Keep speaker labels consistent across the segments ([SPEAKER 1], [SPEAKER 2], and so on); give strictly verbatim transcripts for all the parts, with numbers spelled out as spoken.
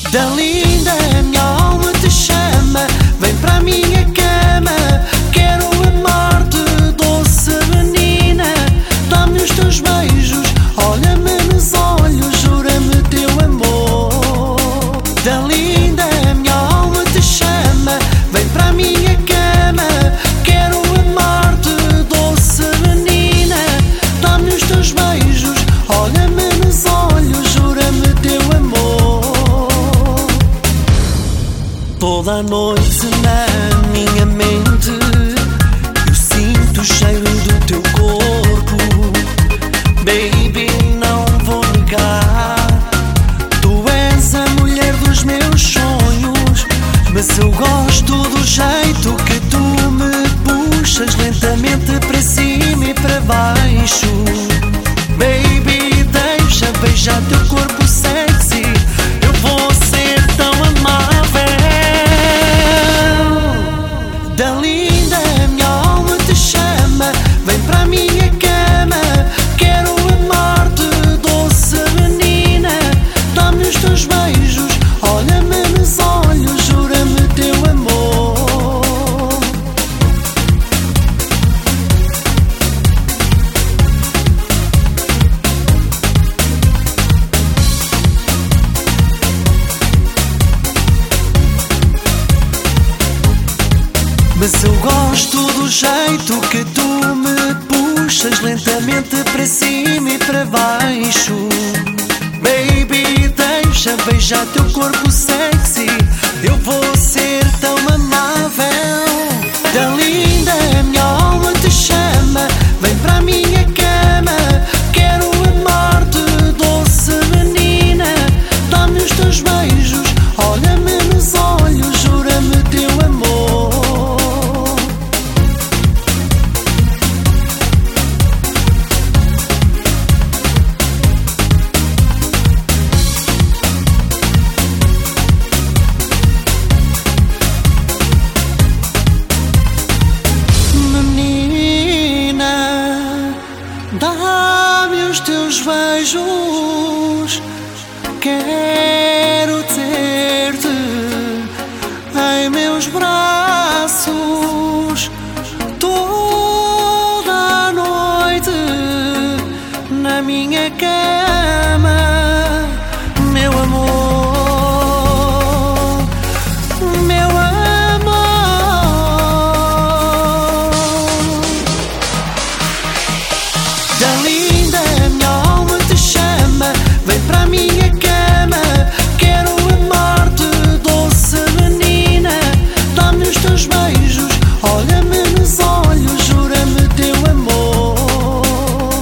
[SPEAKER 1] Da linda a minha alma te chama, vem para a minha cama. Quero amar-te, doce menina. Dá-me os teus beijos, olha-me nos olhos, jura-me teu amor. Da linda a minha alma te chama, vem para a minha cama. Quero amar-te, doce menina. Dá-me os teus beijos, olha-me nos olhos, jura-me teu amor. Toda a noite na minha mente eu sinto o cheiro do teu corpo. Baby, não vou negar, tu és a mulher dos meus sonhos. Mas eu gosto do jeito que tu me puxas lentamente para cima e para baixo. Baby, deixa beijar teu corpo sexy, eu vou ser tão amável. Da linda a minha alma te chama, vem para a minha cama. Quero amar-te, doce menina. Dá-me os teus beijos, olha-me nos olhos, jura-me teu amor. Mas eu gosto do jeito que tu me puxas lentamente para cima e para baixo. Baby, deixa beijar teu corpo sexy, eu vou ser tão amável. Da linda a minha alma te chama, vem para a minha cama. Quero amar-te, doce menina. Dá-me os teus beijos, olha-me nos olhos, jura-me teu amor. Dá-me os teus beijos, quero ter-te em meus braços toda a noite na minha cama, meu amor, meu amor. Da linda a minha alma te chama, vem para a minha cama. Quero amar-te, doce menina. Dá-me os teus beijos, olha-me nos olhos, jura-me teu amor.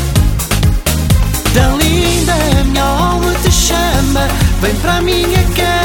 [SPEAKER 1] Da linda a minha alma te chama, vem para a minha cama.